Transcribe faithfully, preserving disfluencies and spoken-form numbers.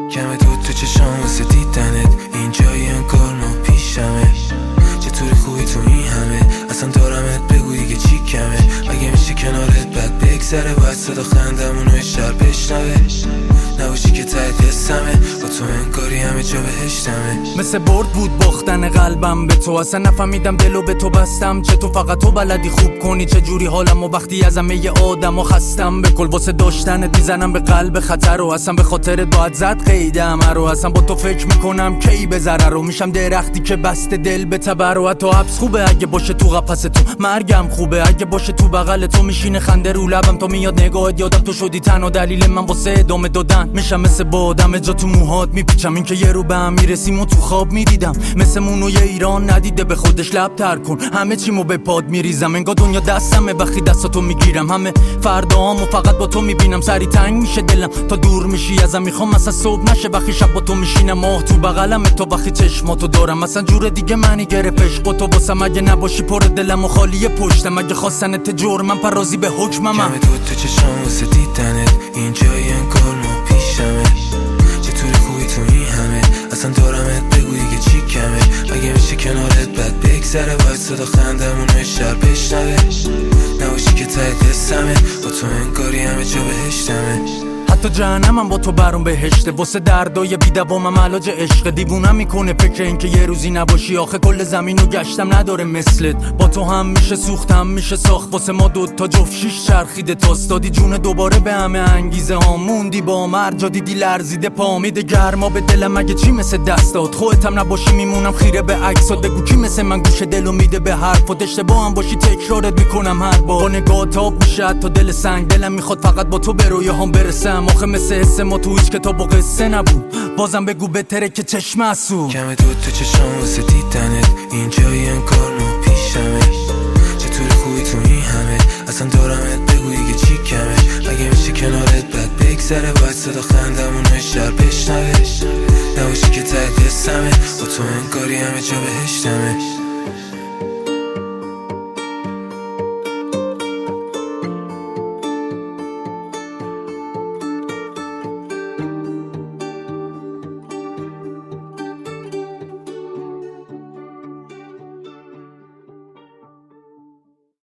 کمه دود تو چشام واسه دیدنت، اینجایی انگار ما پیشمه. چطوری خوبی تو این همه، اصلا دارمت بگو دیگه چی کمه. اگه میشه کنارت بد بگذره، باید صدا خندمونو یه شر بشنوه. نباشی که ته دستمه، با تو انگاری همه جا بهشتمه. مثل برد بود باختن قلبم به تو، اصلا نفهمیدم دلو به تو بستم. چه تو فقط تو بلدی خوب کنی چه جوری حالم، و وقتی از همه ی آدم خستم. به کل واسه داشتنت میزنم به قلب خطر، و اصلا به خاطرت باید زد قیده همه رو. اصلا با تو فکر میکنم کی به ضرر رو، میشم درختی که بسته دل به تبر. و حتی حبس خوبه اگه باشه تو قفس تو، مرگم خوبه اگه باشه تو بغل تو. میشینه خنده رو لبم تو، میاد نگاهت یادم تو شدی تنها دلیل من واسه ادامه دادن. میشم مثل بادم جا تو موهات میپیچم، این که یه رو به هم میرسیم و تو خواب میدیدم. مثل مونو یه ایران ندیده به خودش لب تر کن، همه چیمو به پاد میریزم. انگار دنیا دستمه وقتی دستاتو میگیرم، همه فرداهامو فقط با تو میبینم. سری تنگ میشه دلم تا دور میشی ازم، میخوام مثلا صبح نشه وقتی شب با تو میشینم. ماه تو بغلم تو وقتی چشماتو دارم، مثلا جور دیگه منی گرفت عشق و تو واسم. اگه نباشی پر دلم و خالی پشتم، اگه خواستنت جرمم پرازی به حکمم. کمه دود تو چشام واسه دیدنت، اینجایی انگار ما پیشمه. چطوری خوبی تو این همه، اصلا دارمت بگو دیگه چی کمه. اگه میشه کنارت بد بگذره، باید صدا خندمونو یه شر بشنوه. نباشی که ته دستمه، با تو انگاری همه جا بهشتمه. حتی جهنمم با تو برام بهشته، واسه دردای بی‌دوامم علاج عشق. دیوونم میکنه فکر این که یه روزی نباشی، آخه کل زمینو گشتم نداره مثلت. با تو هم میشه سوخت هم میشه ساخت، واسه ما دوتا جفت شیش چرخیده تاست. دادی جون دوباره به همه انگیزه ها، موندی با مرجا دیدی لرزیده پا. میده گرما به دلم اگه چی مثل دستات، خودتم نباشی میمونم خیره به عکسات. بگو کی مثل من گوش دلو میده به حرفات، اشتباه هم باشی تکرارت میکنم هر بار. با نگاهت آب میشه حتی دل سنگ، دلم میخواد فقط با تو به رویاهام برسم. آخه مثل حس ما تو هیچ کتاب و قصه نبود، بازم بگو بهتره که چشم اسو. کمه دود تو چشام واسه دیدنت، اینجایی انگار ما پیشمه. چطوری خوبی تو این همه، اصلا دارمت بگو دیگه چی کمه. اگه میشه کنارت بد بگذره، باید صدا خندمونو یه شر بشنوه. نباشی که ته دستمه، با تو انگاری همه جا بهشتمه.